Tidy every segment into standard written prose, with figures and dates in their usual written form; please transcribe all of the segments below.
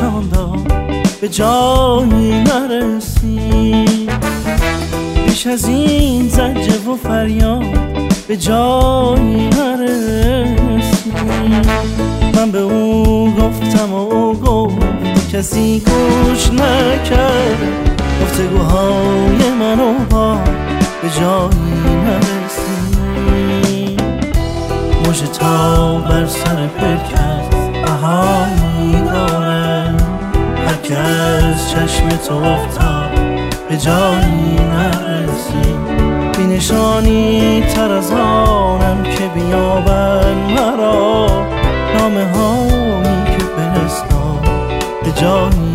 نشان داد به جایی نرسید. بیش از این زجر و فریاد به جایی نرسید. من به او گفتم و او گفت کسی گوش نکرد. گفتگوهای من و با به جایی نرسید. مژه تا بر سر پیکر بهایی داره. هر که از چشم تو افتاد به جایی نرسید. بی نشانی تر از آنم که بیابن مرا. نامه هایی که فرستاد به جایی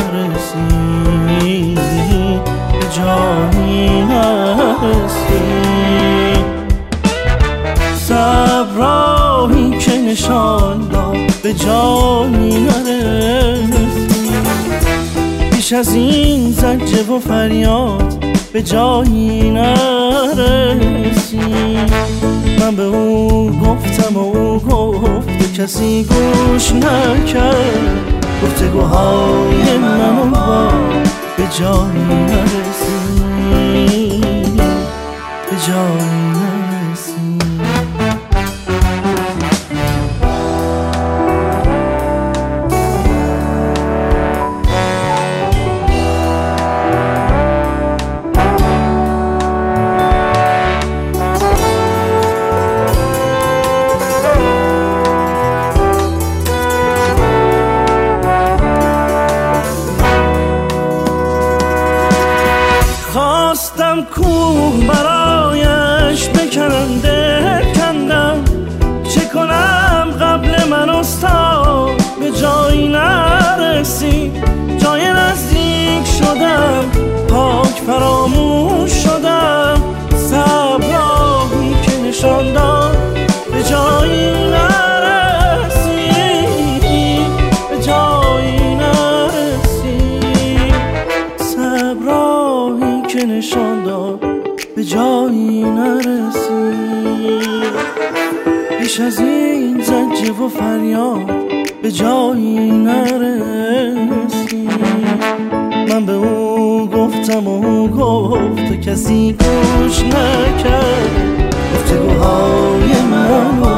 نرسید. به جایی نرسید. صبراهی که نشان داد به جایی نرسید. بیش از این زجر و فریاد به جایی نرسید. من به او گفتم و او گفت کسی گوش نکرد. گفتگوهای من و با به جایی نرسید. به جایی نرسید. خواستم کوه برایش بکنم دل کندم. چه کنم قبل من استاد به جایی نرسید. جای نزدیک شدم پاک فراموش شدم. صبراهی که نشان داد به جایی نرسید. به جایی نرسید. صبراهی که نشان داد به جایی نرسید. بیش از این زجر و فریاد به جایی نرسید. من به او گفتم و او گفت کسی گوش نکرد. گفتگوهای من